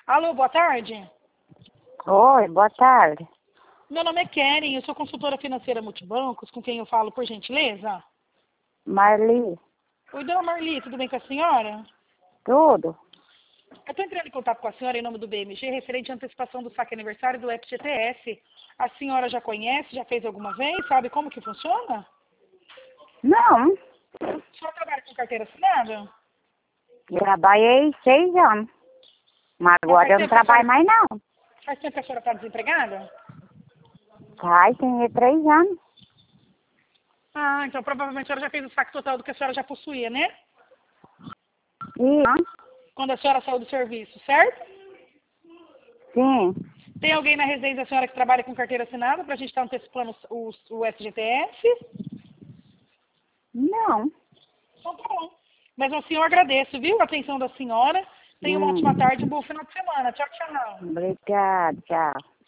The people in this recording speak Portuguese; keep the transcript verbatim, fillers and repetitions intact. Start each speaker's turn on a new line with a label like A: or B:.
A: Alô, boa tarde.
B: Oi, boa tarde.
A: Meu nome é Keren, eu sou consultora financeira Multibancos, com quem eu falo, por gentileza?
B: Marli,
A: Oi, dona Marli, tudo bem com a senhora?
B: tudo?
A: Eu estou entrando em contato com a senhora em nome do B M G, referente à antecipação do saque aniversário do F G T S. A senhora já conhece, já fez alguma vez? Sabe como que funciona?
B: Não,
A: A senhora trabalha com carteira assinada?
B: eu trabalhei seis anos, mas
A: Mas faz
B: agora eu não
A: tempo que a
B: trabalho
A: senhora,
B: mais não.
A: faz tempo que a senhora está desempregada?
B: Faz, tem três anos.
A: Ah, então provavelmente a senhora já fez o saque total do que a senhora já possuía, né?
B: Sim,
A: Quando a senhora saiu do serviço, certo?
B: sim,
A: Tem alguém na residência da senhora que trabalha com carteira assinada para a gente estar antecipando o, o F G T S?
B: não.
A: Então tá bom. Mas assim eu agradeço, viu? A atenção da senhora. Tenha uma
B: Hum,
A: ótima tarde e um bom final de semana. Tchau, tchau.
B: obrigada, tchau.